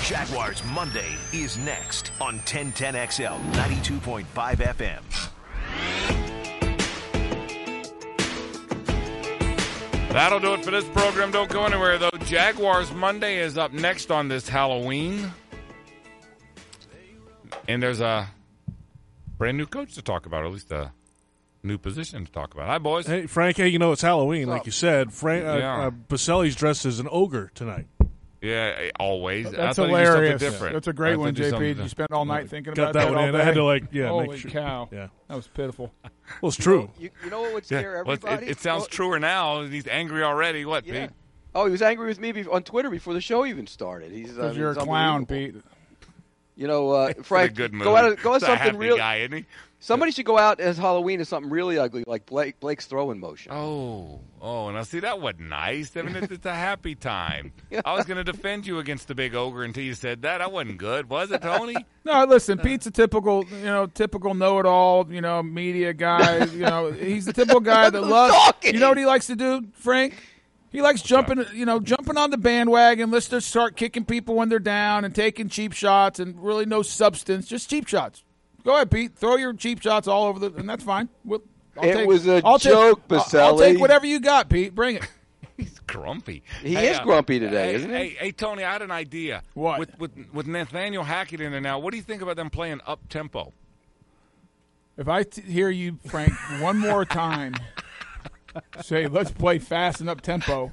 Jaguars Monday is next on 1010XL 92.5 FM. That'll do it for this program. Don't go anywhere, though. Jaguars Monday is up next on this Halloween. And there's a brand new coach to talk about, or at least a new position to talk about. Hi, boys. Hey, Frank, hey, it's Halloween, like you said. Baselli's dressed as an ogre tonight. Yeah, always. That's I thought hilarious. Different. That's a great one, JP. You spent all night thinking Got about that one all in. day? I had to, Holy make sure. cow. Yeah. That was pitiful. Well, it's true. You know what would scare everybody? It sounds truer now. He's angry already. What, Pete? Oh, he was angry with me on Twitter before the show even started. Because you're a clown, Pete. You know, Frank, good mood. go out He's something real. Guy, isn't he? Somebody should go out as Halloween as something really ugly, like Blake's throwing motion. Oh, now see, that wasn't nice. I mean, it's a happy time. I was going to defend you against the big ogre until you said that. That wasn't good, was it, Tony? No, listen, Pete's a typical know-it-all, media guy. He's the typical guy that loves. You know what he likes to do, Frank? He likes jumping on the bandwagon. Let's just start kicking people when they're down and taking cheap shots and really no substance, just cheap shots. Go ahead, Pete. Throw your cheap shots all over and that's fine. It was a joke, Baselli. I'll take whatever you got, Pete. Bring it. He's grumpy. He is grumpy today, isn't he? Hey, Tony, I had an idea. What? With Nathaniel Hackett in there now, what do you think about them playing up-tempo? If I hear you, Frank, one more time say, let's play fast and up-tempo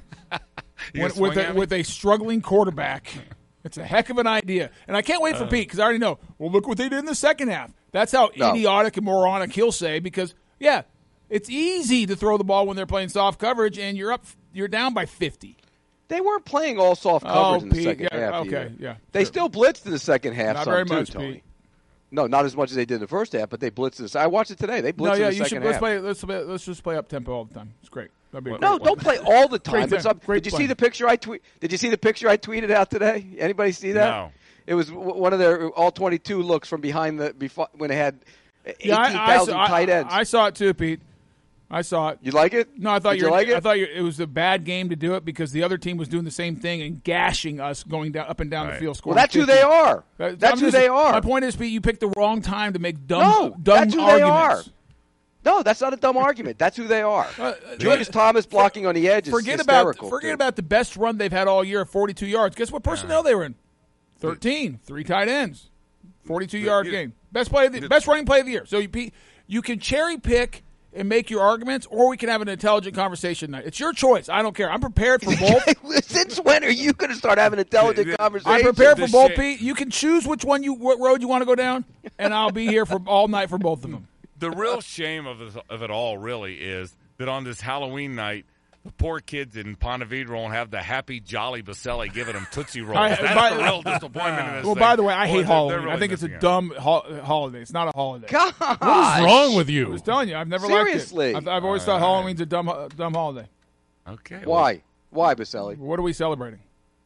with a struggling quarterback, it's a heck of an idea. And I can't wait for Pete because I already know, well, look what they did in the second half. That's how idiotic and moronic he'll say because, it's easy to throw the ball when they're playing soft coverage and you're down by 50. They weren't playing all soft coverage in the Pete, second half. Okay, yeah. They still blitzed in the second half. Not very much, Tony. Pete. No, not as much as they did in the first half, but they blitzed. I watched it today. They blitzed in the second half. Let's just play up tempo all the time. It's great. Don't play all the time. Did you see the picture I Did you see the picture I tweeted out today? Anybody see that? No. It was one of their all 22 looks from behind when they had 18,000 tight ends. I saw it too, Pete. I saw it. You like it? No, I thought you like it. I thought it was a bad game to do it because the other team was doing the same thing and gashing us going down up and down the field. Well, that's 50. Who they are. That's who they are. My point is, Pete, you picked the wrong time to make dumb that's who arguments. They are. No, that's not a dumb argument. That's who they are. Julius Thomas blocking on the edge is hysterical. Forget about the best run they've had all year of 42 yards. Guess what personnel they were in? 13, 3 tight ends, 42-yard game. Best running play of the year. So you can cherry pick and make your arguments, or we can have an intelligent conversation tonight. It's your choice. I don't care. I'm prepared for both. Since when are you going to start having intelligent conversations? I'm prepared for both, Pete. You can choose what road you want to go down, and I'll be here for all night for both of them. The real shame of it all really is that on this Halloween night, the poor kids in Ponte Vedra won't have the happy, jolly Baselli giving them Tootsie Rolls. That's the real disappointment in this thing. By the way, I hate Halloween. Really I think it's a dumb holiday. It's not a holiday. Gosh. What is wrong with you? I was telling you, I've never Seriously. liked it. I've always thought Halloween's a dumb holiday. Okay. Why? Why, Baselli? What are we celebrating?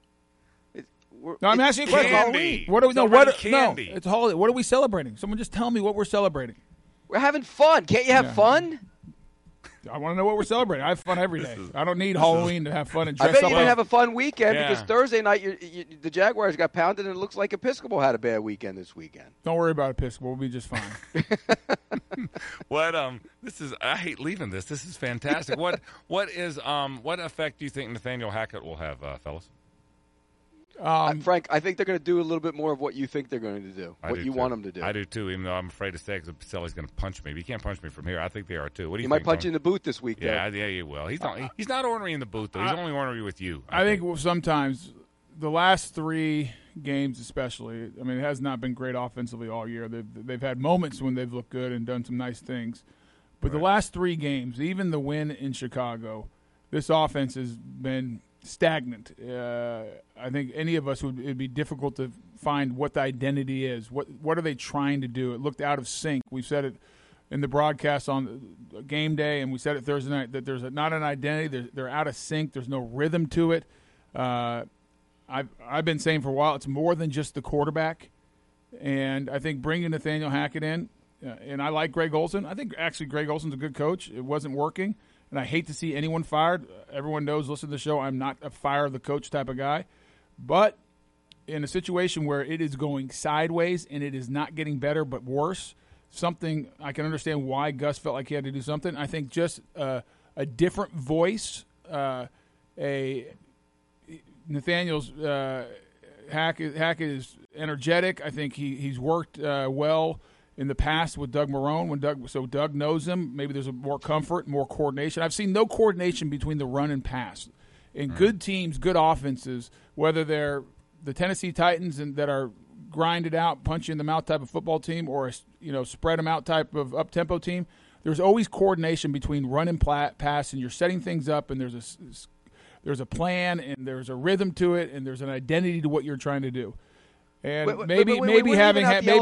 No, I'm asking you a question. Candy. What are we? Candy. No, it's a holiday. What are we celebrating? Someone just tell me what we're celebrating. We're having fun. Can't you have fun? I want to know what we're celebrating. I have fun every day. I don't need Halloween to have fun and dress I bet up. you're going to have a fun weekend because Yeah. Thursday night the Jaguars got pounded and it looks like Episcopal had a bad weekend this weekend. Don't worry about Episcopal. We'll be just fine. I hate leaving this. This is fantastic. What effect do you think Nathaniel Hackett will have, fellas? Frank, I think they're going to do a little bit more of what you think they're going to do, what you want them to do. I do, too, even though I'm afraid to say because Baselli's going to punch me. But he can't punch me from here. I think they are, too. What do you think? He might punch Tony? you in the boot this week, though. Yeah, he will. He's not ornery in the booth, though. He's only ornery with you. I think sometimes the last 3 games especially, I mean, it has not been great offensively all year. They've had moments when they've looked good and done some nice things. But the last 3 games, even the win in Chicago, this offense has been stagnant. I think any of us it'd be difficult to find what the identity is. What are they trying to do? It looked out of sync. We said it in the broadcast on game day, and we said it Thursday night that there's not an identity. They're out of sync. There's no rhythm to it. I've been saying for a while it's more than just the quarterback, and I think bringing Nathaniel Hackett in, and I like Greg Olson. I think actually Greg Olson's a good coach. It wasn't working. And I hate to see anyone fired. Everyone knows, listen to the show, I'm not a fire the coach type of guy. But in a situation where it is going sideways and it is not getting better but worse, something I can understand why Gus felt like he had to do something. I think just a different voice, Nathaniel's Hackett is energetic. I think he's worked well in the past with Doug Marrone. So Doug knows him. Maybe there's more comfort, more coordination. I've seen no coordination between the run and pass. In good teams, good offenses, whether they're the Tennessee Titans and that are grinded out, punch you in the mouth type of football team, or spread them out type of up tempo team, there's always coordination between run and pass, and you're setting things up, and there's a plan, and there's a rhythm to it, and there's an identity to what you're trying to do. And maybe having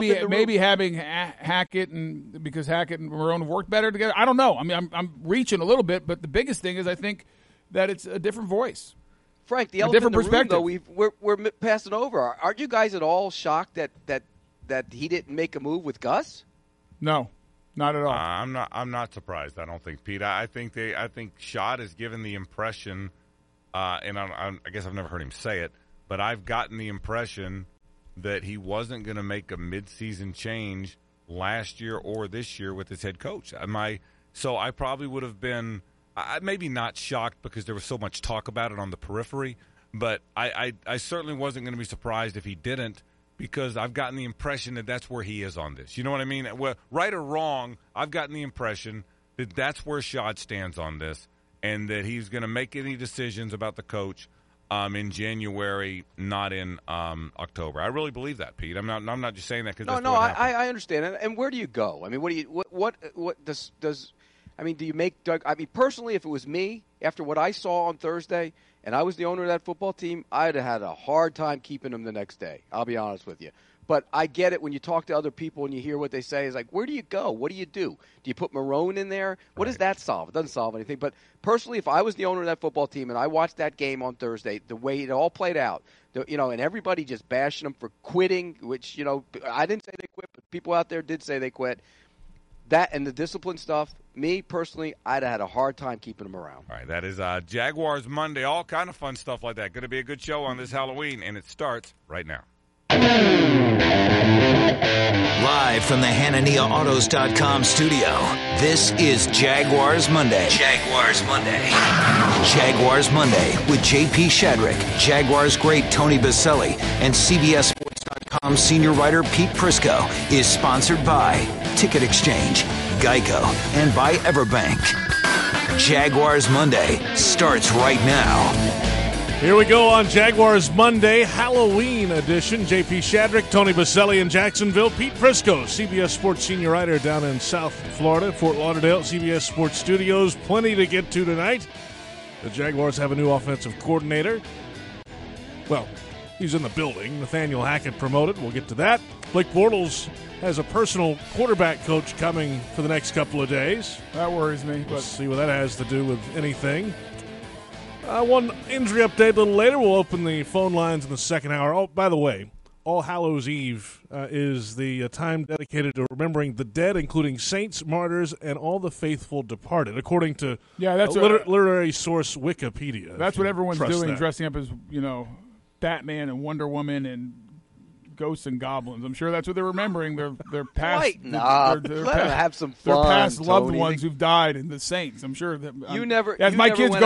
Hackett and because Hackett and Marrone have worked better together. I don't know. I mean, I'm reaching a little bit, but the biggest thing is I think that it's a different voice. Frank, the elephant in the room, though, we're passing over. Aren't you guys at all shocked that he didn't make a move with Gus? No, not at all. I'm not surprised. I don't think, Pete. I think Schott has given the impression, and I guess I've never heard him say it, but I've gotten the impression that he wasn't going to make a midseason change last year or this year with his head coach. So I probably would have been maybe not shocked because there was so much talk about it on the periphery, but I certainly wasn't going to be surprised if he didn't, because I've gotten the impression that that's where he is on this. You know what I mean? Well, right or wrong, I've gotten the impression that that's where Schott stands on this, and that he's going to make any decisions about the coach in January, not in October. I really believe that, Pete. I'm not just saying that because I understand. And where do you go? I mean, what does I mean, do you make Doug? I mean, personally, if it was me, after what I saw on Thursday, and I was the owner of that football team, I'd have had a hard time keeping him the next day. I'll be honest with you. But I get it when you talk to other people and you hear what they say. It's like, where do you go? What do you do? Do you put Marrone in there? What does that solve? It doesn't solve anything. But personally, if I was the owner of that football team and I watched that game on Thursday, the way it all played out, and everybody just bashing them for quitting, which, I didn't say they quit, but people out there did say they quit. That and the discipline stuff, me personally, I'd have had a hard time keeping them around. All right, that is Jaguars Monday, all kind of fun stuff like that. Going to be a good show on this Halloween, and it starts right now. Live from the HananiaAutos.com studio, this is Jaguars Monday. Jaguars Monday. Jaguars Monday with J.P. Shadrick, Jaguars great Tony Baselli, and CBS Sports.com senior writer Pete Prisco is sponsored by Ticket Exchange, Geico, and by Everbank. Jaguars Monday starts right now. Here we go on Jaguars Monday, Halloween edition. J.P. Shadrick, Tony Baselli in Jacksonville. Pete Prisco, CBS Sports senior writer down in South Florida, Fort Lauderdale, CBS Sports Studios. Plenty to get to tonight. The Jaguars have a new offensive coordinator. Well, he's in the building. Nathaniel Hackett promoted. We'll get to that. Blake Bortles has a personal quarterback coach coming for the next couple of days. That worries me. Let's see what that has to do with anything. One injury update a little later. We'll open the phone lines in the second hour. Oh, by the way, All Hallows Eve is the time dedicated to remembering the dead, including saints, martyrs, and all the faithful departed, according to literary source Wikipedia. That's what everyone's doing, dressing up as, Batman and Wonder Woman and ghosts and goblins. I'm sure that's what they're remembering. Their past, let them have some fun. Their past loved ones who've died, and the saints. I'm sure that as my kids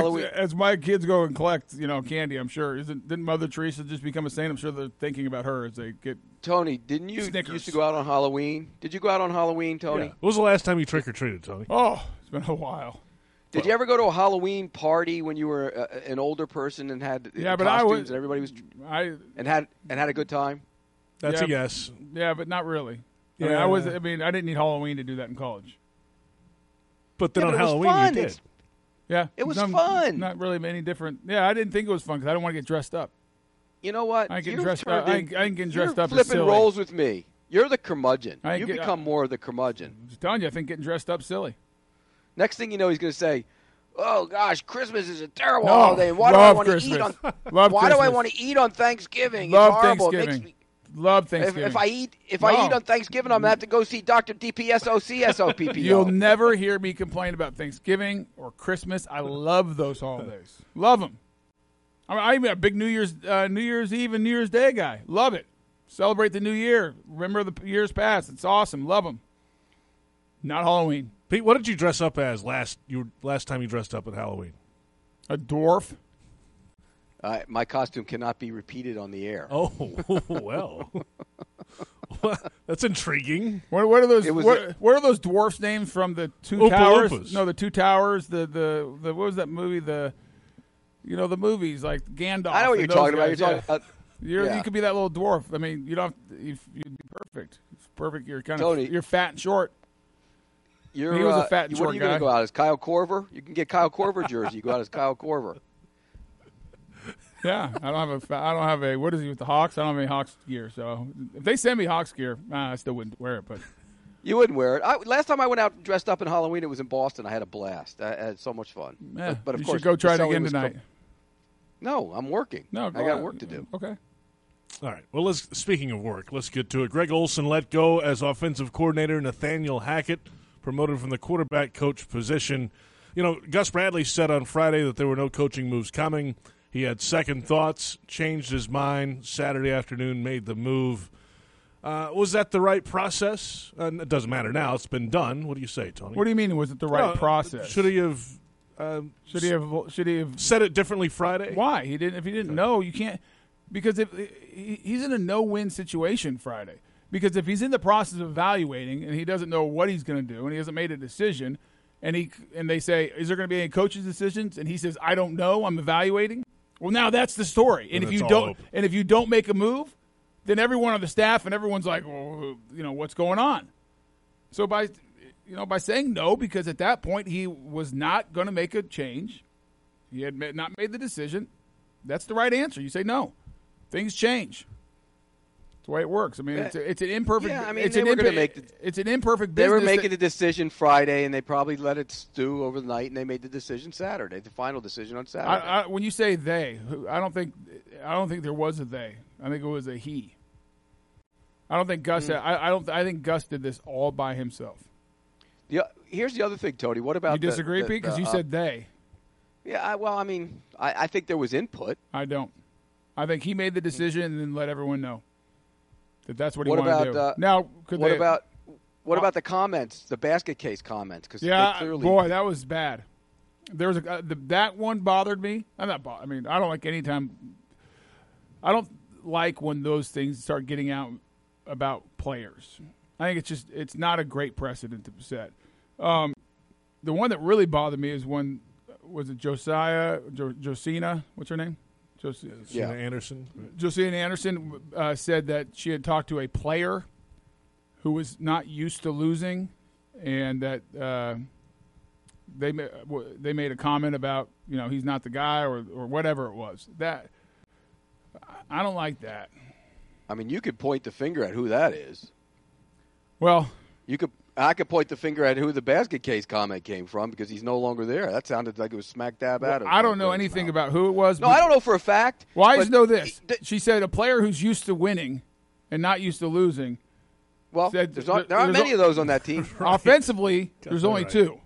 go and collect, candy. I'm sure didn't Mother Teresa just become a saint? I'm sure they're thinking about her as they get. Tony, didn't you used to go out on Halloween? Did you go out on Halloween, Tony? Yeah. When was the last time you trick or treated, Tony? Oh, it's been a while. Did you ever go to a Halloween party when you were an older person and had costumes and everybody was and had a good time? That's a yes. Yeah, but not really. Yeah. I didn't need Halloween to do that in college. But then on Halloween you did. Yeah, it was fun. Not really any different. Yeah, I didn't think it was fun because I didn't want to get dressed up. You know what? I ain't getting dressed up. I ain't getting dressed up. You're flipping roles with me. You're the curmudgeon. You become more of the curmudgeon. I'm just telling you, I think getting dressed up silly. Next thing you know, he's going to say, "Oh gosh, Christmas is a terrible holiday. Why do I want to eat on? Why do I want to eat on Thanksgiving? Love it's horrible. Thanksgiving. Love Thanksgiving. If I eat on Thanksgiving, I'm going to have to go see Dr. DPSOCSOPPO. You'll never hear me complain about Thanksgiving or Christmas. I love those holidays. Love them. I'm a big New Year's Eve and New Year's Day guy. Love it. Celebrate the new year. Remember the years past. It's awesome. Love them. Not Halloween. Pete, what did you dress up as last time you dressed up at Halloween? A dwarf. My costume cannot be repeated on the air. Oh, well. That's intriguing. What are those? What are those dwarfs' names from the Two Oompa Towers? Loompas. No, the Two Towers. The what was that movie? The movies like Gandalf. I know what and you're those talking about. guys, You're talking about. You could be that little dwarf. I mean, you don't. You'd be perfect. It's perfect. You're kind Tony, of. You're fat and short. He was a fat and short What are you guy. going to go out as Kyle Korver? You can get Kyle Korver jersey. You go out as Kyle Korver. Yeah, I don't have a. What is he with the Hawks? I don't have any Hawks gear. So if they send me Hawks gear, I still wouldn't wear it. But You wouldn't wear it. Last time I went out dressed up in Halloween, it was in Boston. I had a blast. I had so much fun. yeah, But of you course, should go try it Baselli again was tonight. No, I'm working. No, I got work to do. Okay. All right. Well, speaking of work, let's get to it. Greg Olson let go as offensive coordinator. Nathaniel Hackett promoted from the quarterback coach position. You know, Gus Bradley said on Friday that there were no coaching moves coming. He had second thoughts, changed his mind Saturday afternoon, made the move. Was that the right process? It doesn't matter now. It's been done. What do you say, Tony? What do you mean? Was it the right process? Should he have? Should he have said it differently Friday? Why he didn't? If he didn't know, you can't. Because if he's in a no-win situation Friday. Because if he's in the process of evaluating and he doesn't know what he's going to do and he hasn't made a decision, and they say, "Is there going to be any coaches' decisions?" and he says, "I don't know. I'm evaluating." Well, now that's the story. And if you don't make a move, then everyone on the staff and everyone's like, "Well, what's going on?" So by saying no, because at that point he was not going to make a change, he had not made the decision. That's the right answer. You say no. Things change. That's the way it works. I mean, it's an imperfect. Yeah, I mean, it's they an were going to make. It's an imperfect They business. were making a decision Friday, and they probably let it stew over the night, and they made the decision Saturday. The final decision on Saturday. When you say they, I don't think there was a they. I think it was a he. I don't think Gus. I think Gus did this all by himself. Here's the other thing, Tony. What about you disagree, Pete? Because you said they. Yeah, I think there was input. I don't. I think he made the decision and then let everyone know that that's what he wanted to do. Now, what about the comments, the basket case comments? Because boy, that was bad. There was that one bothered me. I don't like anytime. I don't like when those things start getting out about players. I think it's not a great precedent to set. The one that really bothered me is when was it Josina? What's her name? Josina Anderson. Josina Anderson said that she had talked to a player who was not used to losing, and that they made a comment about he's not the guy or whatever it was. That I don't like that. I mean, you could point the finger at who that is. Well, I could point the finger at who the basket case comment came from because he's no longer there. That sounded like it was smack dab at him. I don't know anything about who it was. No, I don't know for a fact. Well, I just know this. She said a player who's used to winning and not used to losing. Well, there aren't many of those on that team. Right. Offensively, there's only two.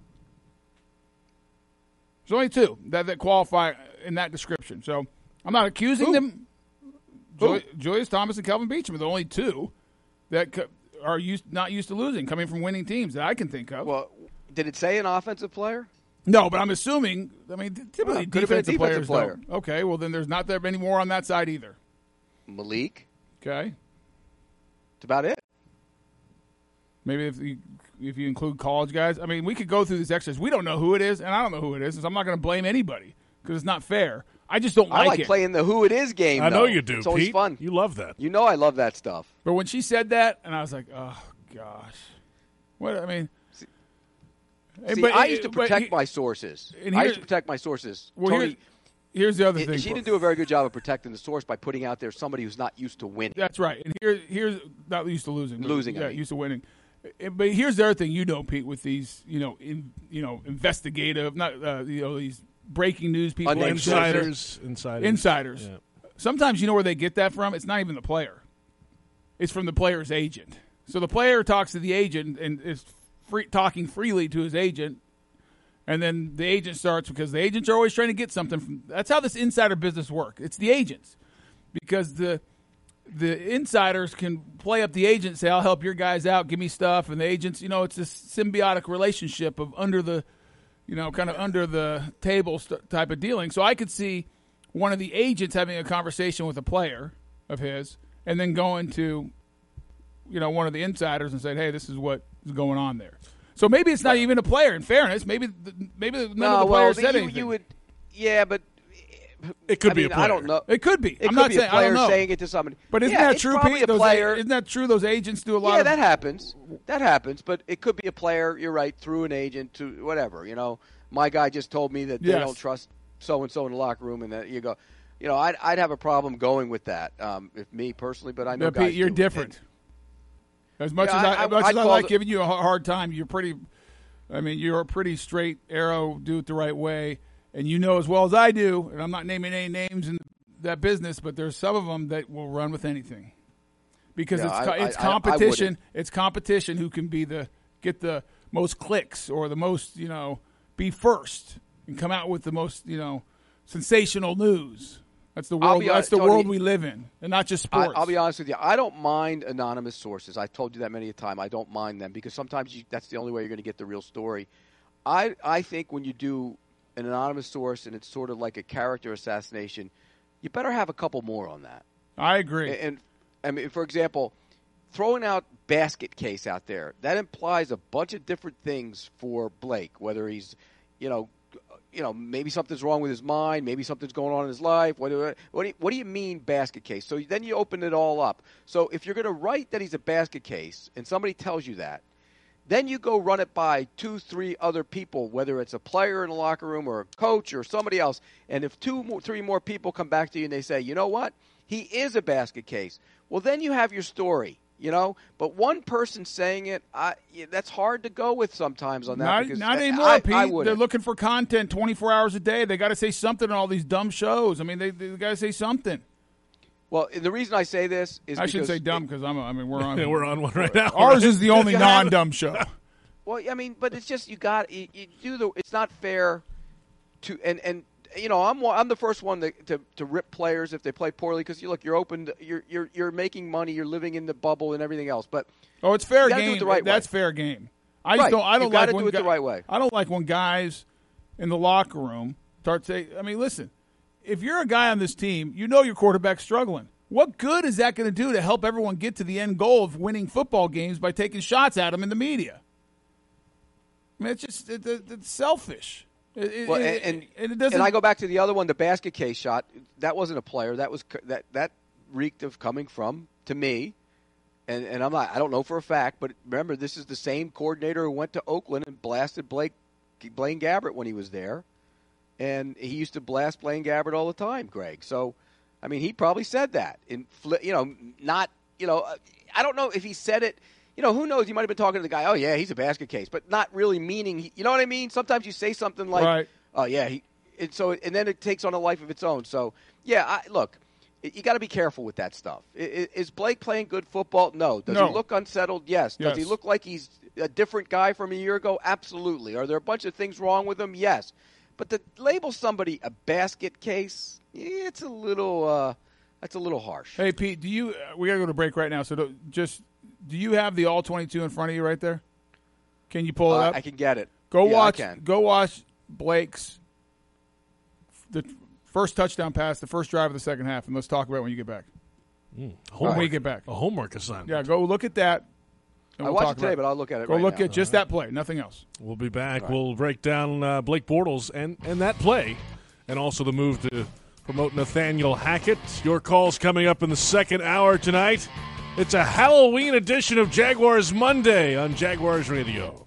There's only two that qualify in that description. So I'm not accusing them. Julius Thomas and Kelvin Beachum are the only two that are not used to losing, coming from winning teams that I can think of. Well, did it say an offensive player? No, but I'm assuming. I mean, typically defensive players player. Don't. Okay, well then there's not that many more on that side either. Malik. Okay, that's about it. Maybe if you include college guys. I mean, we could go through this exercise. We don't know who it is, and I don't know who it is, so I'm not going to blame anybody because it's not fair. I just don't like it. I like playing the who it is game. I know you do, It's always Pete. fun. You love that. You know I love that stuff. But when she said that, and I was like, oh gosh, what? I mean, I used to protect my sources. I used to protect my sources. Well, Tony, here's the other thing. She didn't do a very good job of protecting the source by putting out there somebody who's not used to winning. That's right. And here's not used to losing. Losing, yeah, used to winning. But here's the other thing, Pete, with these, investigative, not these breaking news people, insiders. Yeah. Sometimes where they get that from. It's not even the player. It's from the player's agent. So the player talks to the agent and is talking freely to his agent, And then the agent starts because the agents are always trying to get something from. That's how this insider business works. It's the agents, because the insiders can play up the agent, say, "I'll help your guys out, give me stuff," and the agents, it's this symbiotic relationship of under the table type of dealing. So I could see one of the agents having a conversation with a player of his, and then going to, one of the insiders and saying, "Hey, this is what is going on there." So maybe it's not even a player. In fairness, maybe none of the players said anything. You would, yeah, but it could be a player. I don't know. It could be. It I'm could not be saying a player I don't know. saying it to somebody. But isn't that it's true, probably Pete? a player. Isn't that true? Those agents do a lot. Yeah, that happens. That happens. But it could be a player. You're right. Through an agent to whatever. My guy just told me that they don't trust so and so in the locker room, and that you go. I'd have a problem going with that. If me personally, but I know guys. Pete, you're do. different. As much as I like giving you a hard time, you're pretty. You're a pretty straight arrow, do it the right way, and you know as well as I do, and I'm not naming any names in that business, but there's some of them that will run with anything because it's competition. It's competition who can get the most clicks or the most, be first and come out with the most, sensational news. That's the world. That's the world we live in, and not just sports. I'll be honest with you. I don't mind anonymous sources. I've told you that many a time. I don't mind them because sometimes that's the only way you're going to get the real story. I think when you do an anonymous source and it's sort of like a character assassination, you better have a couple more on that. I agree. And for example, throwing out basket case out there, that implies a bunch of different things for Blake, whether he's, maybe something's wrong with his mind, maybe something's going on in his life. What do you mean basket case? So then you open it all up. So if you're going to write that he's a basket case and somebody tells you that, then you go run it by 2-3 other people, whether it's a player in the locker room or a coach or somebody else. And if 2-3 more people come back to you and they say, you know what, he is a basket case, well, then you have your story. But one person saying it, that's hard to go with sometimes on that. Not anymore, Pete. They're looking for content 24 hours a day. They got to say something on all these dumb shows. They got to say something. Well, the reason I say this is I shouldn't say dumb because we're on. We're on one right now. Ours is the only non-dumb show. Well, but it's just you do it's not fair to and. I'm the first one to rip players if they play poorly because you're open. You're making money. You're living in the bubble and everything else. But it's fair game. Do it the right That's way. fair game. I don't like do it the right way. I don't like when guys in the locker room start saying. Listen, if you're a guy on this team, your quarterback's struggling. What good is that going to do to help everyone get to the end goal of winning football games by taking shots at them in the media? It's just it's selfish. And I go back to the other one, the basket case shot. That wasn't a player. That was that reeked of coming from to me, and I don't know for a fact, but remember, this is the same coordinator who went to Oakland and blasted Blaine Gabbert when he was there, and he used to blast Blaine Gabbert all the time, Greg. So, he probably said that I don't know if he said it. Who knows? You might have been talking to the guy, oh, yeah, he's a basket case, but not really meaning – you know what I mean? Sometimes you say something like, right. Oh, yeah, and then it takes on a life of its own. So, yeah, look, you got to be careful with that stuff. Is Blake playing good football? No. Does he look unsettled? Yes. Does he look like he's a different guy from a year ago? Absolutely. Are there a bunch of things wrong with him? Yes. But to label somebody a basket case, it's a little that's a little harsh. Hey, Pete, we got to go to break right now, so do you have the All-22 in front of you right there? Can you pull it up? I can get it. Go watch Blake's the first touchdown pass, the first drive of the second half, and let's talk about it when you get back. When we get back. A homework assignment. Yeah, go look at that. I watched it today, but I'll look at it Go look at just that play, nothing else. We'll be back. Right. We'll break down Blake Bortles and that play, and also the move to promote Nathaniel Hackett. Your calls coming up in the second hour tonight. It's a Halloween edition of Jaguars Monday on Jaguars Radio.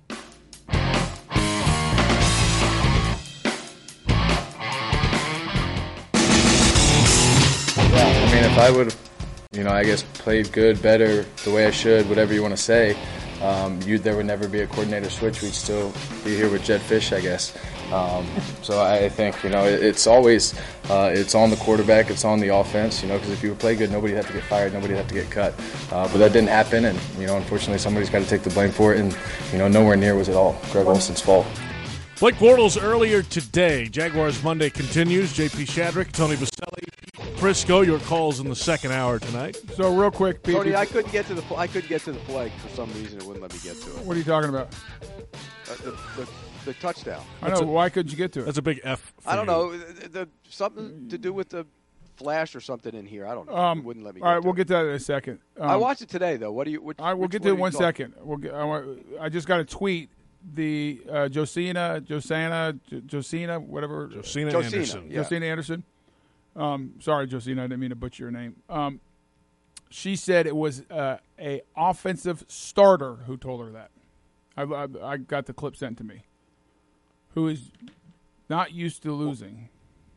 If I would have, I guess played good, better, the way I should, whatever you want to say, there would never be a coordinator switch. We'd still be here with Jedd Fisch, I guess. So I think, it's always, it's on the quarterback, it's on the offense, because if you would play good, nobody would have to get fired, nobody would have to get cut. But that didn't happen, and, unfortunately somebody's got to take the blame for it, and, nowhere near was it all Greg Olson's fault. Blake Bortles earlier today. Jaguars Monday continues. JP Shadrick, Tony Baselli, Frisco. Your calls in the second hour tonight. So real quick, Pete. Tony, I couldn't get to the play for some reason. It wouldn't let me get to it. What are you talking about? The touchdown. I know. Why couldn't you get to it? That's a big F. For I don't you. know. Something to do with the flash or something in here. I don't know. It wouldn't let me. All right, we'll get to that in a second. I watched it today, though. What do you? All right, we'll get to it in 1 second. I just got a tweet. The Josina, whatever. Josina Anderson. Yeah. Josina Anderson. Sorry, Josina, I didn't mean to butcher your name. She said it was a offensive starter who told her that. I got the clip sent to me. Who is not used to losing.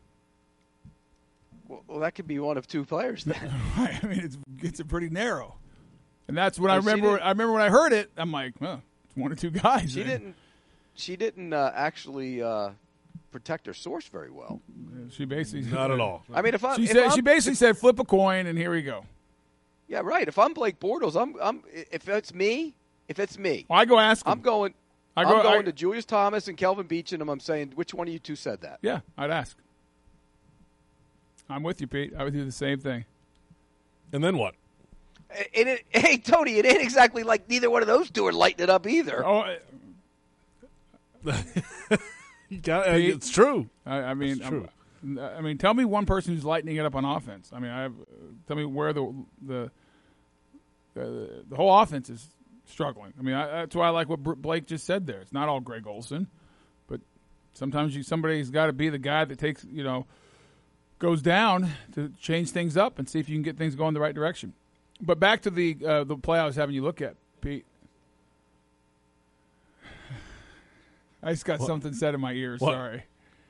Well, that could be one of two players then. I mean, it's pretty narrow, and that's what I remember. I remember when I heard it. I'm like, it's one or two guys. She didn't actually protect her source very well. She basically not at all. I mean, she basically said, "Flip a coin, and here we go." Yeah, right. If I'm Blake Bortles, if it's me, well, I go ask him. I'm going to Julius Thomas and Kelvin Beachum, and I'm saying, which one of you two said that? Yeah, I'd ask. I'm with you, Pete. I would do the same thing. And then what? Hey, Tony, it ain't exactly like neither one of those two are lighting it up either. Oh, it's true. I mean, it's true. I mean, tell me one person who's lightening it up on offense. I mean, tell me where the whole offense is struggling. I mean, that's why I like what Blake just said there. It's not all Greg Olsen, but sometimes somebody's got to be the guy that takes, goes down to change things up and see if you can get things going the right direction. But back to the play I was having you look at, Pete. I just got something said in my ear. What? Sorry.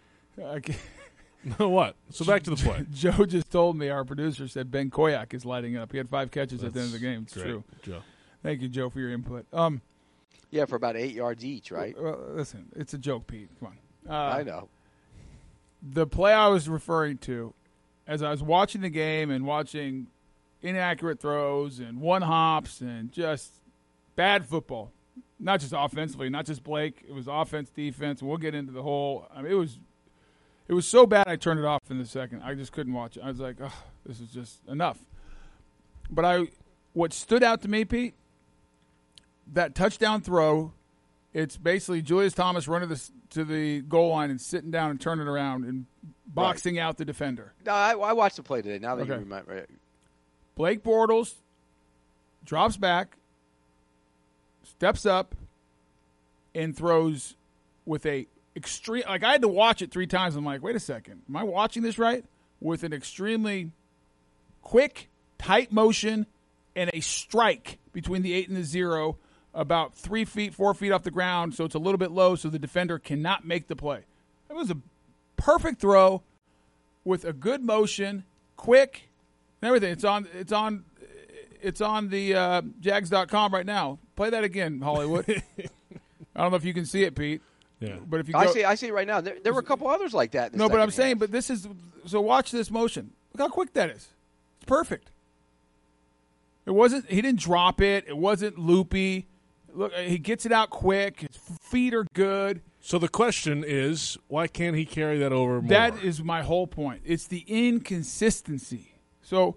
What? So back to the play. Joe just told me, our producer said Ben Koyak is lighting up. He had 5 catches at the end of the game. It's great, true. Joe. Thank you, Joe, for your input. Yeah, for about 8 yards each, right? Well, listen, it's a joke, Pete. Come on. I know. The play I was referring to, as I was watching the game and watching inaccurate throws and one-hops and just bad football, not just offensively, not just Blake. It was offense, defense, and we'll get into the whole – I mean, it was so bad I turned it off in the second. I just couldn't watch it. I was like, oh, this is just enough. But what stood out to me, Pete, that touchdown throw, it's basically Julius Thomas running to the goal line and sitting down and turning around and boxing out the defender. No, I watched the play today. Now that Okay. you remember, Blake Bortles drops back, steps up, and throws with a extreme. Like, I had to watch it 3 times. I'm like, wait a second, am I watching this right? With an extremely quick, tight motion and a strike between the 8 and the 0, about 3 feet, 4 feet off the ground, so it's a little bit low, so the defender cannot make the play. It was a perfect throw with a good motion, quick, and everything. It's on the Jags.com right now. Play that again, Hollywood. I don't know if you can see it, Pete. Yeah, but if you I see it right now. There were a couple others like that. No, but I'm saying, but this is so. Watch this motion. Look how quick that is. It's perfect. It wasn't. He didn't drop it. It wasn't loopy. Look, he gets it out quick. His feet are good. So the question is, why can't he carry that over more? That is my whole point. It's the inconsistency. So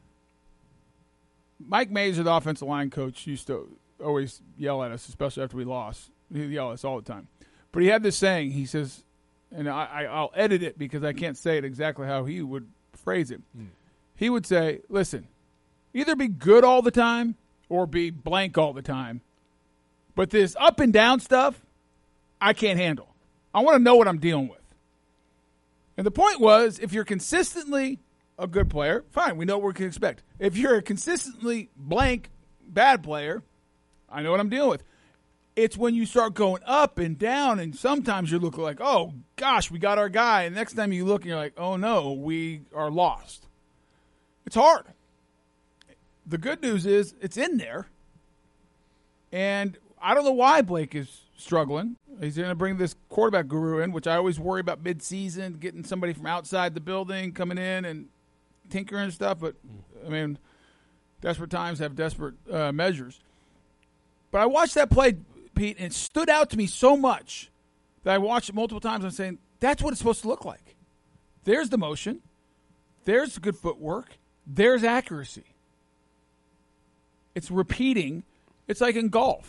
Mike Mazer, the offensive line coach, used to always yell at us, especially after we lost. He'd yell at us all the time. But he had this saying. He says, and I'll edit it because I can't say it exactly how he would phrase it. He would say, listen, either be good all the time or be blank all the time. But this up and down stuff, I can't handle. I want to know what I'm dealing with. And the point was, if you're consistently a good player, fine, we know what we can expect. If you're a consistently blank bad player, I know what I'm dealing with. It's when you start going up and down, and sometimes you look like, oh, gosh, we got our guy. And next time you look, and you're like, oh, no, we are lost. It's hard. The good news is it's in there. And I don't know why Blake is struggling. He's going to bring this quarterback guru in, which I always worry about midseason, getting somebody from outside the building coming in and tinkering and stuff. But, I mean, desperate times have desperate measures. But I watched that play, Pete, and it stood out to me so much that I watched it multiple times. I'm saying, that's what it's supposed to look like. There's the motion. There's good footwork. There's accuracy. It's repeating. It's like in golf.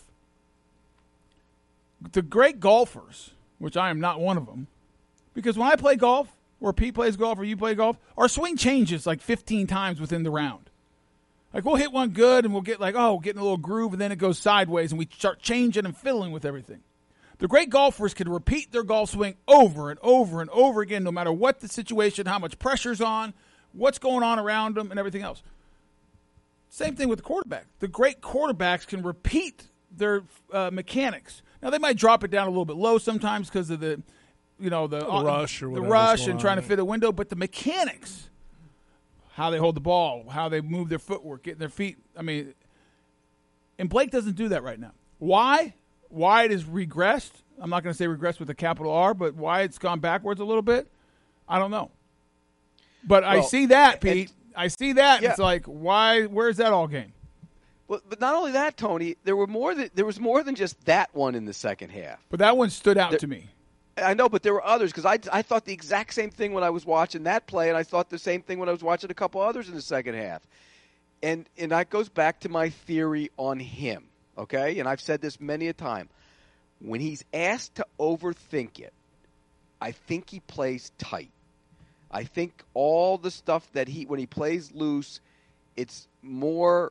The great golfers, which I am not one of them, because when I play golf, or Pete plays golf, or you play golf, our swing changes like 15 times within the round. Like, we'll hit one good, and we'll get like, getting a little groove, and then it goes sideways, and we start changing and fiddling with everything. The great golfers can repeat their golf swing over and over and over again, no matter what the situation, how much pressure's on, what's going on around them, and everything else. Same thing with the quarterback. The great quarterbacks can repeat their mechanics. Now, they might drop it down a little bit low sometimes because of the rush or whatever, the rush and trying to fit a window, but the mechanics, how they hold the ball, how they move their footwork, getting their feet. I mean, and Blake doesn't do that right now. Why? Why it has regressed? I'm not going to say regressed with a capital R, but why it's gone backwards a little bit, I don't know. But I see that, Pete. I see that. Yeah. It's like, why? Where's that all game? Well, but not only that, Tony. There was more than just that one in the second half. But that one stood out to me. I know, but there were others because I thought the exact same thing when I was watching that play, and I thought the same thing when I was watching a couple others in the second half. And that goes back to my theory on him, okay? And I've said this many a time. When he's asked to overthink it, I think he plays tight. I think all the stuff that when he plays loose, it's more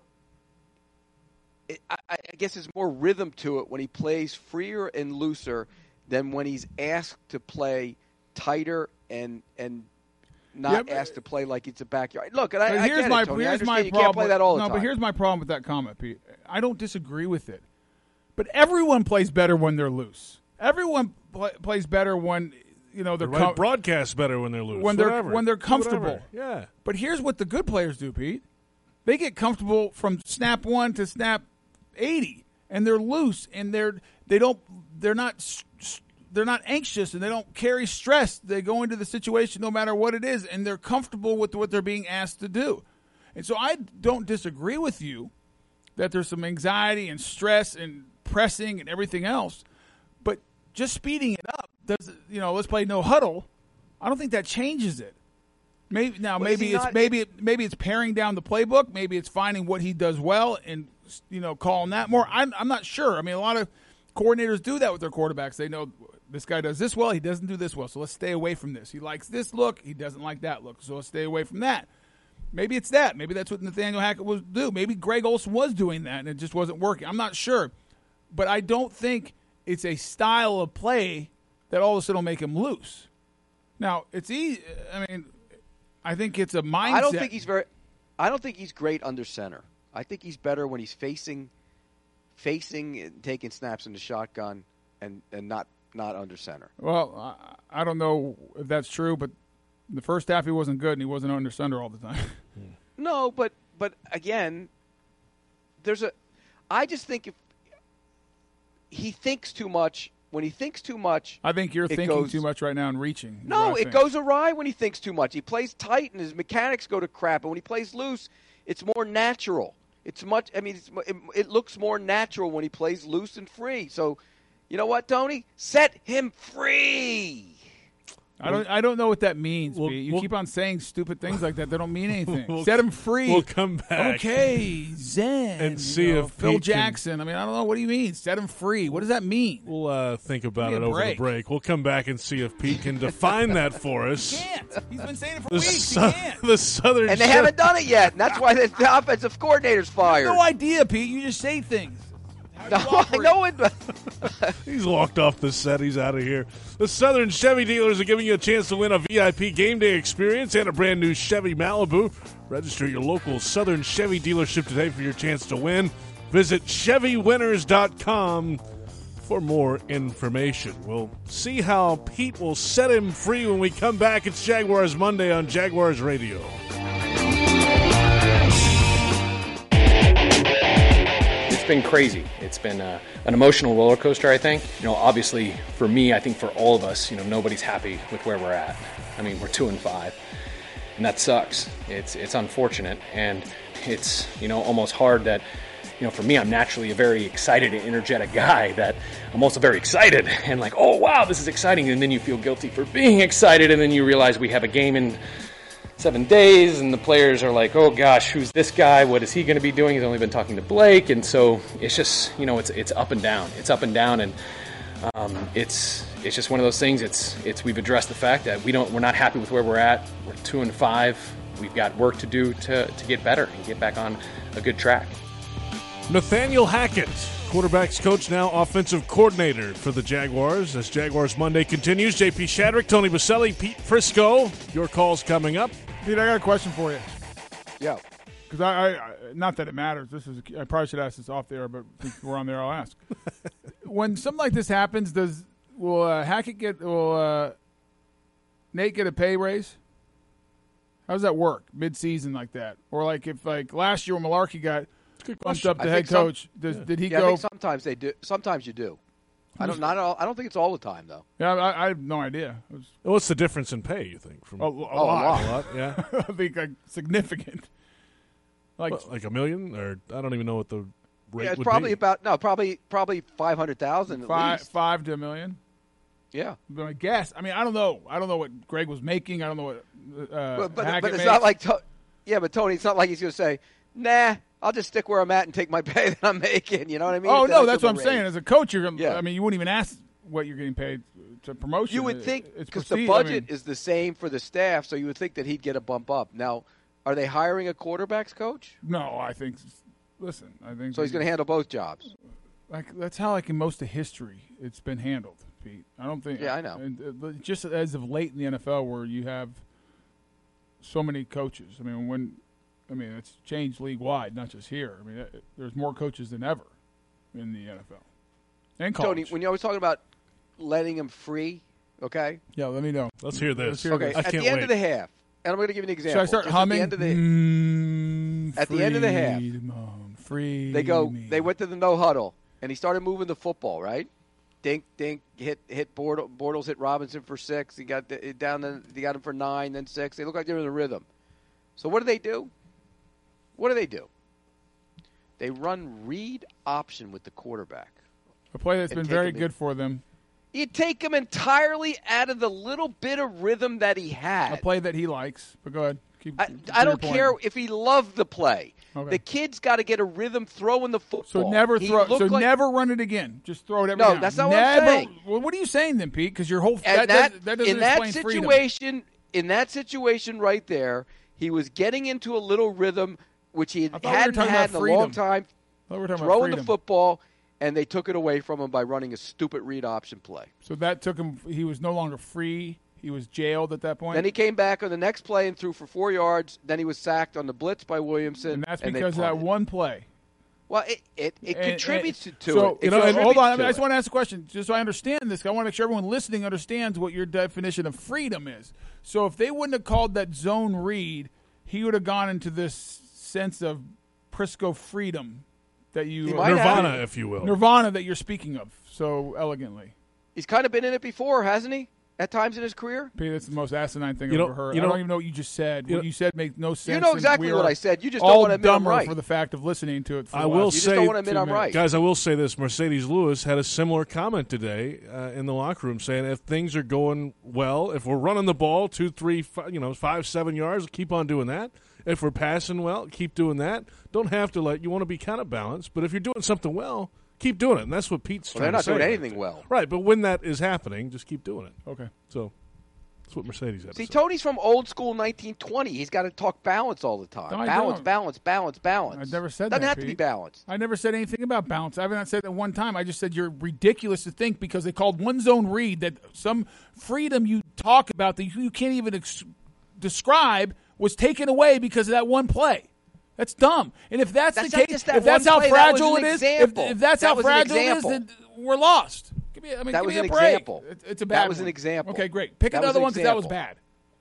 I guess there's more rhythm to it when he plays freer and looser than when he's asked to play tighter and not asked to play like it's a backyard. Look, and I get it, Tony. Here's my problem. You can't play that all the time. But here's my problem with that comment, Pete. I don't disagree with it. But everyone plays better when they're loose. Everyone plays better when they're broadcast better when they're loose. When they're comfortable. Yeah. But here's what the good players do, Pete. They get comfortable from snap 1 to snap 80, and they're loose, and they're not anxious, and they don't carry stress. They go into the situation no matter what it is, and they're comfortable with what they're being asked to do. And so I don't disagree with you that there's some anxiety and stress and pressing and everything else, but just speeding it up let's play no huddle. I don't think that changes it. Maybe it's paring down the playbook. Maybe it's finding what he does well and calling that more. I'm not sure. I mean, a lot of coordinators do that with their quarterbacks. They know this guy does this well. He doesn't do this well. So let's stay away from this. He likes this look. He doesn't like that look. So let's stay away from that. Maybe it's that. Maybe that's what Nathaniel Hackett was do. Maybe Greg Olsen was doing that and it just wasn't working. I'm not sure. But I don't think it's a style of play that all of a sudden will make him loose. Now, it's easy. I mean, I think it's a mindset. I don't think he's great under center. I think he's better when he's facing and taking snaps in the shotgun and not under center. Well, I don't know if that's true, but the first half he wasn't good and he wasn't under center all the time. No, but again, I just think if he thinks too much. When he thinks too much, I think you're thinking too much right now and reaching. No, it goes awry when he thinks too much. He plays tight and his mechanics go to crap. And when he plays loose, it's more natural. It looks more natural when he plays loose and free. So, you know what, Tony? Set him free. I don't know what that means, Pete. You keep on saying stupid things like that. They don't mean anything. Set him free. We'll come back. Okay, Zen. And see if Phil Jackson. I mean, I don't know. What do you mean? Set him free. What does that mean? We'll think about it over the break. We'll come back and see if Pete can define that for us. He can't. He's been saying it for weeks. He can't. The Southern and they haven't done it yet. And that's why the offensive coordinator's fired. No idea, Pete. You just say things. No, I know it. He's walked off the set. He's out of here. The Southern Chevy dealers are giving you a chance to win a VIP game day experience and a brand new Chevy Malibu. Register your local Southern Chevy dealership today for your chance to win. Visit ChevyWinners.com for more information. We'll see how Pete will set him free when we come back. It's Jaguars Monday on Jaguars Radio. It's been crazy. It's been an emotional roller coaster, I think. Obviously for me, I think for all of us, nobody's happy with where we're at. I mean, we're 2-5, and that sucks. It's unfortunate, and it's almost hard that for me, I'm naturally a very excited and energetic guy that I'm also very excited and like, oh, wow, this is exciting. And then you feel guilty for being excited. And then you realize we have a game in 7 days and the players are like, oh gosh, who's this guy? What is he going to be doing? He's only been talking to Blake. And so it's just, it's up and down. It's up and down. And it's just one of those things. We've addressed the fact that we're not happy with where we're at. We're 2-5. We've got work to do to get better and get back on a good track. Nathaniel Hackett, quarterback's coach, now offensive coordinator for the Jaguars. As Jaguars Monday continues, JP Shadrick, Tony Baselli, Pete Frisco. Your calls coming up. Pete, I got a question for you. Yeah. Because I not that it matters. I probably should ask this off the air, but since we're on there, I'll ask. When something like this happens, will Nate get a pay raise? How does that work mid-season like that? Or like if last year when Malarkey got bumped up to head coach, did he go? I think sometimes they do. Sometimes you do. I don't think it's all the time though. Yeah, I have no idea. What's the difference in pay, you think? From a lot. A lot, yeah. I think significant. Like $1 million, or I don't even know what the rate it's would probably be. probably 500,000 at least. 5 to $1 million. Yeah, but I guess. I mean, I don't know. I don't know what Greg was making. I don't know what. But Hackett it's makes. not like. But Tony, it's not like he's going to say, "Nah, I'll just stick where I'm at and take my pay that I'm making." You know what I mean? Oh no, that's what I'm saying. As a coach, you're going. Yeah. I mean, you wouldn't even ask what you're getting paid to promotion. You would think because the budget is the same for the staff, so you would think that he'd get a bump up. Now, are they hiring a quarterbacks coach? No, I think. Listen, I think so. He's going to handle both jobs. That's how, in most of history, it's been handled, Pete. I don't think. Yeah, I know. And just as of late in the NFL, where you have so many coaches. I mean, it's changed league wide, not just here. I mean, there's more coaches than ever in the NFL and college. Tony, when you always talking about letting him free, okay? Yeah, let me know. Let's hear this. Okay, at the end of the half, and I'm going to give you an example. Should I start humming? At the end of the half, they went to the no huddle, and he started moving the football, right? Dink, dink, hit Bortles hit Robinson for 6. He got it down. They got him for 9, then 6. They look like they're in the rhythm. So what do they do? They run read option with the quarterback. A play that's been very good for them. You take him entirely out of the little bit of rhythm that he had. A play that he likes. But go ahead. I don't care if he loved the play. Okay. The kid's got to get a rhythm throwing the football. So never never run it again. Just throw it every No, that's not what I'm saying. Well, what are you saying then, Pete? Because your whole that doesn't in that explain situation, freedom. In that situation right there, he was getting into a little rhythm which he hadn't had in a long time. Throwing the football, and they took it away from him by running a stupid read option play. So that took him. He was no longer free. He was jailed at that point. Then he came back on the next play and threw for 4 yards. Then he was sacked on the blitz by Williamson. And that's because of that one play. Well, it contributes to it. And hold on. I just want to ask a question, just so I understand this. I want to make sure everyone listening understands what your definition of freedom is. So if they wouldn't have called that zone read, he would have gone into this sense of Prisco freedom that you Nirvana, if you will. Nirvana that you're speaking of so elegantly. He's kind of been in it before, hasn't he? At times in his career? Pete, that's the most asinine thing I've ever heard. I don't even know what you just said. What you said makes no sense. You know exactly what I said. You just don't want to admit I'm right. For the fact of listening to it. I will say, you just don't want to admit I'm right. Guys, I will say this. Mercedes Lewis had a similar comment today in the locker room saying if things are going well, if we're running the ball 2, 3, 5, 7 yards, keep on doing that. If we're passing well, keep doing that. Don't have to you want to be kind of balanced, but if you're doing something well, keep doing it. And that's what Pete's trying to say. They're not doing anything well. Right, but when that is happening, just keep doing it. Okay. So that's what Mercedes had to say. Tony's from old school 1920. He's got to talk balance all the time. Balance. I never said that, Doesn't have to be balanced. I never said anything about balance. I haven't said that one time. I just said you're ridiculous to think because they called one zone read that some freedom you talk about that you can't even describe was taken away because of that one play. That's dumb. And if that's the case, if that's how fragile it is, if that's how fragile it is, then we're lost. Give me a break. Example. It's a bad one. That was an example. Okay, great. Pick another one because that was bad.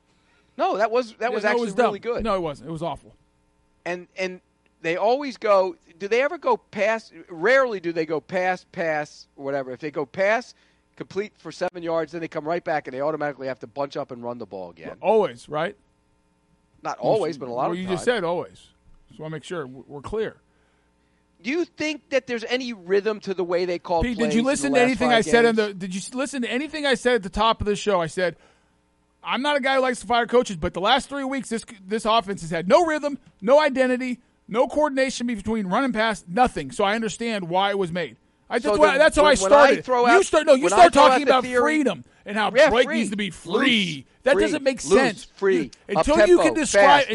No, that was actually really good. No, it wasn't. It was awful. And they always go. Do they ever go pass? Rarely do they go pass, or whatever. If they go pass, complete for 7 yards, then they come right back and they automatically have to bunch up and run the ball again. Always, right? Not always, but a lot of times. You just said always. So I want to make sure we're clear. Do you think that there's any rhythm to the way they call plays? Pete, did you listen to anything I said? Did you listen to anything I said at the top of the show? I said, I'm not a guy who likes to fire coaches, but the last 3 weeks, this offense has had no rhythm, no identity, no coordination between run and pass, nothing. So I understand why it was made. That's how I started. You start talking about freedom and how Blake needs to be free. That doesn't make sense. Free. Until you can describe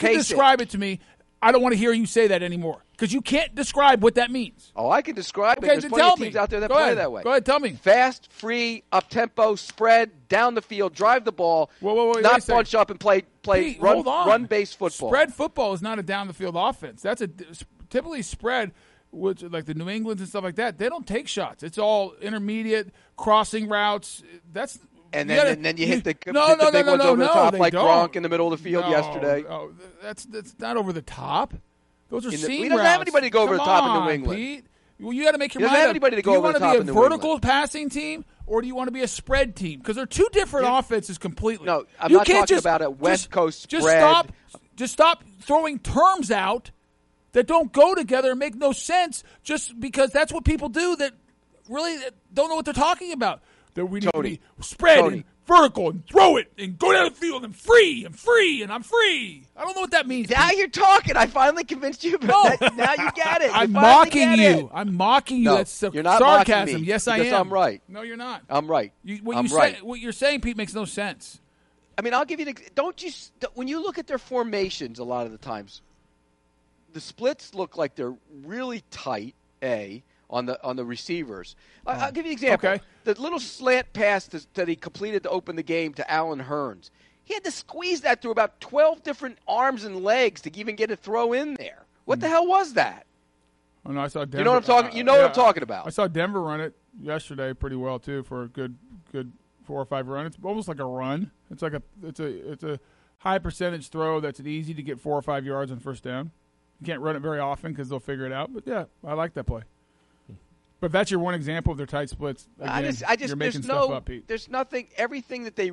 it to me, I don't want to hear you say that anymore because you can't describe what that means. Oh, I can describe it. There's plenty of teams out there that play that way. Go ahead, tell me. Fast, free, up-tempo, spread, down the field, drive the ball, not bunch up and play Pete, run-based football. Spread football is not a down-the-field offense. That's typically spread, which like the New Englands and stuff like that. They don't take shots. It's all intermediate, crossing routes. And then you hit the big ones over the top like Gronk in the middle of the field yesterday. No, that's not over the top. Those are seam routes. He doesn't have anybody to go over the top in New England. Pete. Well, you got to make your mind up. He doesn't have anybody to go over the top in New England. Do you want to be a vertical passing team or do you want to be a spread team? Because they're two different offenses completely. No, I'm not talking about a West Coast spread. Just stop throwing terms out that don't go together and make no sense just because that's what people do that really don't know what they're talking about. That we need to be spread and vertical and throw it and go down the field and free and I'm free. I don't know what that means. Now you're talking. I finally convinced you. Now you get it. I'm mocking you. I'm mocking you. No, That's you're not sarcasm. Mocking me yes, I am. I'm right. No, you're not. I'm right. What you're saying, Pete, makes no sense. I mean, I'll give you when you look at their formations a lot of the times, the splits look like they're really tight, on the receivers. I'll give you an example. Okay. The little slant pass that he completed to open the game to Allen Hurns. He had to squeeze that through about 12 different arms and legs to even get a throw in there. What the hell was that? Oh, no, I saw Denver. You know what I'm talking. What I'm talking about. I saw Denver run it yesterday pretty well too for a good 4 or 5 run. It's almost like a run. It's a high percentage throw that's easy to get 4 or 5 yards on first down. You can't run it very often because they'll figure it out. But yeah, I like that play. But if that's your one example of their tight splits, again, you're making stuff up, Pete. There's nothing. Everything that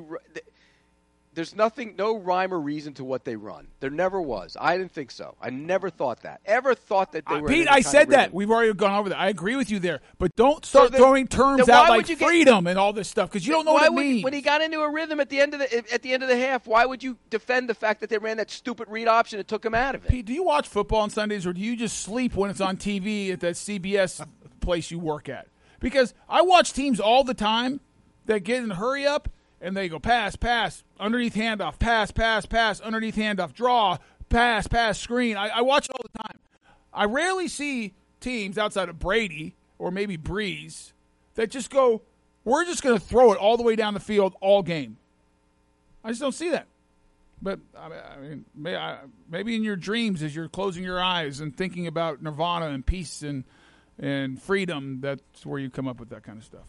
there's nothing. No rhyme or reason to what they run. There never was. I didn't think so. I never thought that. Ever thought that they were. Pete, I said that. We've already gone over that. I agree with you there. But don't start throwing terms out like freedom and all this stuff because you don't know what it means. When he got into a rhythm at the end of the half, why would you defend the fact that they ran that stupid read option that took him out of it? Pete, do you watch football on Sundays or do you just sleep when it's on TV at that CBS place you work at? Because I watch teams all the time that get in a hurry up and they go pass, underneath handoff, pass, underneath handoff, draw, pass, screen. I watch it all the time. I rarely see teams outside of Brady or maybe Breeze that just go, we're just going to throw it all the way down the field all game. I just don't see that. But, I mean, maybe in your dreams as you're closing your eyes and thinking about nirvana and peace and freedom, that's where you come up with that kind of stuff.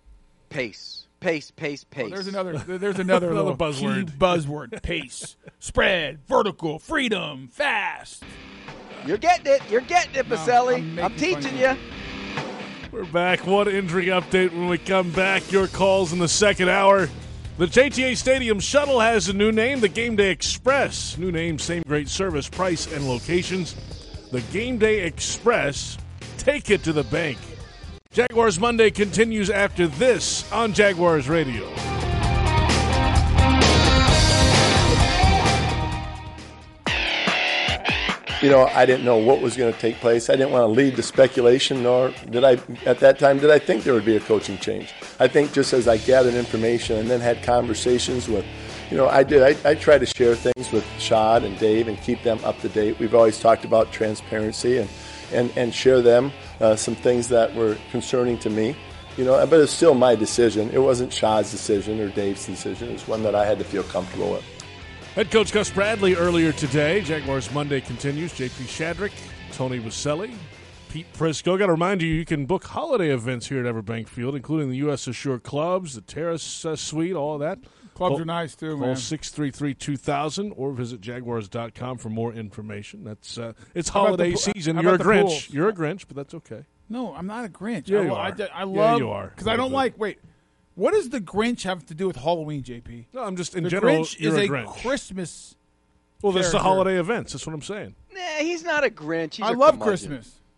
Pace. Oh, there's another little buzzword. Pace, spread, vertical, freedom, fast. You're getting it, Baselli. I'm teaching you. We're back. One injury update when we come back. Your calls in the second hour. The JTA Stadium Shuttle has a new name, the Game Day Express. New name, same great service, price, and locations. The Game Day Express. Take it to the bank. Jaguars Monday continues after this on Jaguars Radio. I didn't know what was going to take place. I didn't want to lead the speculation, nor did I, at that time, did I think there would be a coaching change. I think just as I gathered information and then had conversations with, I try to share things with Shad and Dave and keep them up to date. We've always talked about transparency and share them some things that were concerning to me, but it's still my decision. It wasn't Shad's decision or Dave's decision. It was one that I had to feel comfortable with. Head coach Gus Bradley earlier today. Jaguars Monday continues. JP Shadrick, Tony Baselli, Pete Prisco. Got to remind you can book holiday events here at Everbank Field, including the U.S. Assure Clubs, the Terrace Suite, all of that. Clubs are nice, too, man. Call 633-2000 or visit Jaguars.com for more information. That's it's holiday season. You're a Grinch. Pools? You're a Grinch, but that's okay. No, I'm not a Grinch. Yeah, you are. I love. Yeah, you are. Because I don't like. Wait, what does the Grinch have to do with Halloween, JP? No, I'm just in the general. Grinch you're is a Grinch. Christmas. Well, there's the holiday events. That's what I'm saying. Nah, he's not a Grinch. He's I love Christmas.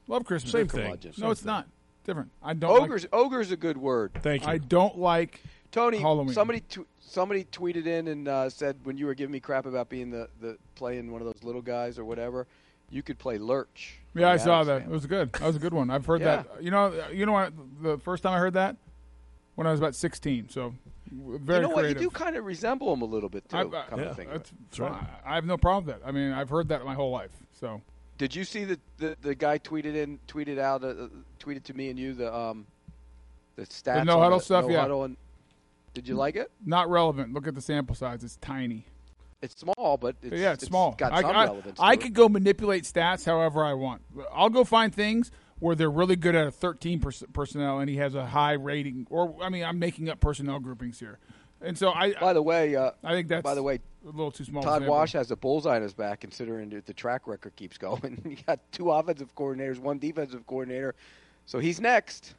Love Christmas. Same They're thing. curmudgeons. No, it's not. Different. I don't Ogre's a good word. Thank you. I don't like Tony, Halloween. somebody tweeted in and said when you were giving me crap about being the playing one of those little guys or whatever, you could play Lurch. Yeah, I The saw Addams that. Family. It was good. That was a good one. I've heard Yeah. that. You know what? The first time I heard that when I was about 16. So very You know what? You creative. do kind of resemble him a little bit too. I- come to yeah, think of it. That's right. I have no problem with that. I mean, I've heard that my whole life. So Did you see the guy tweeted to me and you the stats? The no on huddle stuff, no yeah. Huddle and, did you like it? not relevant. Look at the sample size. It's tiny. It's small, but it's, Yeah, it's small. Got some relevance. I to it. could go manipulate stats however I want. I'll go find things where they're really good at a 13 personnel and he has a high rating. Or I mean, I'm making up personnel groupings here, and so By the way, I think that's by the way, a little too small. Todd sample. Wash has a bullseye on his back, considering if the track record keeps going. He got 2 offensive coordinators, 1 defensive coordinator, so he's next.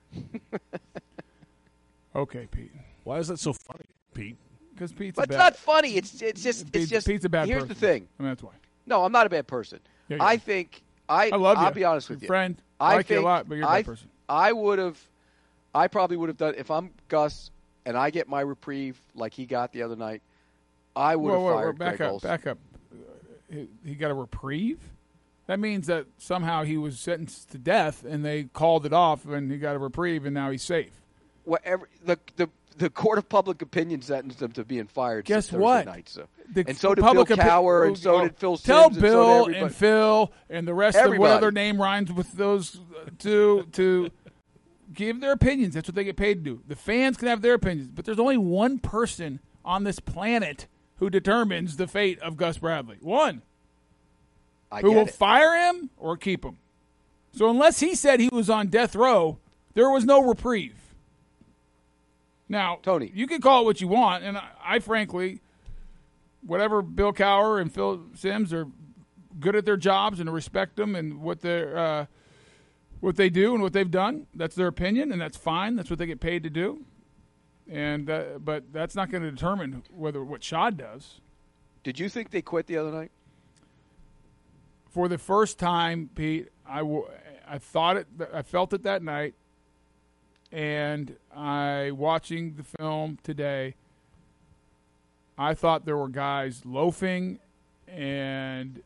Okay, Pete. Why is that so funny, Pete? Because Pete's But a it's bad. not funny. It's just Pete's a bad Here's person. the thing. I mean, that's why. No, I'm not a bad person. Yeah, you I are. think I love you. I'll be honest with Your you, friend. I like you a think lot, but you're a bad person. I probably would have done if I'm Gus and I get my reprieve like he got the other night. I would have fired back Greg up. Olson. Back up. He got a reprieve. That means that somehow he was sentenced to death, and they called it off, and he got a reprieve, and now he's safe. Whatever the court of public opinion sentenced him to being fired. Guess Thursday what? Night, so. The And so did public Bill Cowher, and so did Phil Simms. Tell and so did Bill everybody. and Phil and the rest of what Everybody. other name rhymes with those to give their opinions. That's what they get paid to do. The fans can have their opinions, but there's only one person on this planet who determines the fate of Gus Bradley. One. I Who get will it. fire him or keep him. So unless he said he was on death row, there was no reprieve. Now, Tony. you can call it what you want, and I frankly, whatever Bill Cowher and Phil Simms are good at their jobs and I respect them and what they do and what they've done. That's their opinion, and that's fine. That's what they get paid to do. And but that's not going to determine what Shad does. Did you think they quit the other night? For the first time, Pete, I thought it. I felt it that night, and watching the film today, I thought there were guys loafing, and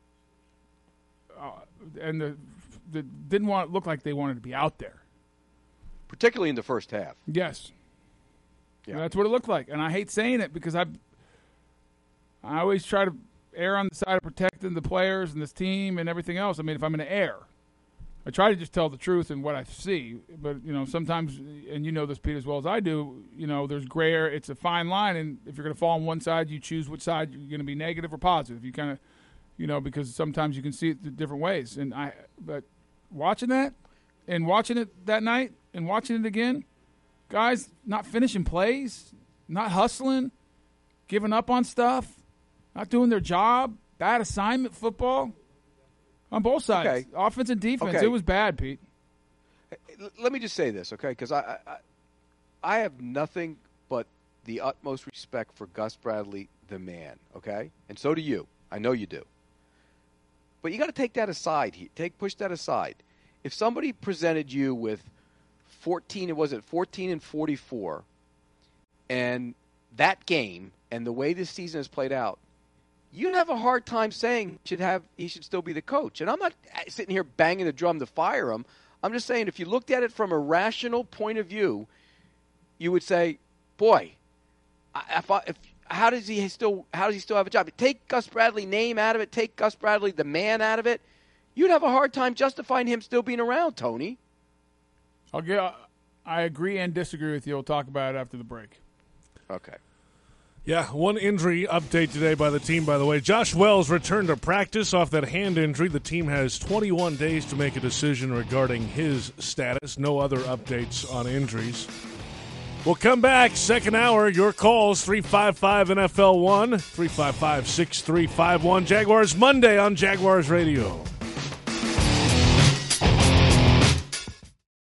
the didn't want look like they wanted to be out there. Particularly in the first half. Yes, Yeah. that's what it looked like, and I hate saying it because I always try to err on the side of protecting the players and this team and everything else. I mean, if I'm going to err, I try to just tell the truth and what I see. But, sometimes, and you know this, Pete, as well as I do, there's gray area. It's a fine line, and if you're going to fall on one side, you choose which side you're going to be negative or positive. You kind of, because sometimes you can see it different ways. But watching that and watching it that night and watching it again, guys not finishing plays, not hustling, giving up on stuff, not doing their job, bad assignment football on both sides, Okay. offense and defense. Okay. It was bad, Pete. Let me just say this, okay? Because I have nothing but the utmost respect for Gus Bradley, the man, okay? And so do you. I know you do. But you got to take that aside. Push that aside. If somebody presented you with 14 and 44, and that game and the way this season has played out, you'd have a hard time saying he should still be the coach. And I'm not sitting here banging the drum to fire him. I'm just saying if you looked at it from a rational point of view, you would say, boy, how does he still have a job? Take Gus Bradley name out of it, take Gus Bradley the man out of it. You'd have a hard time justifying him still being around, Tony. I agree and disagree with you. We'll talk about it after the break. Okay. Yeah, one injury update today by the team, by the way. Josh Wells returned to practice off that hand injury. The team has 21 days to make a decision regarding his status. No other updates on injuries. We'll come back, second hour. Your calls, 355-NFL-1, 355-6351. Jaguars Monday on Jaguars Radio.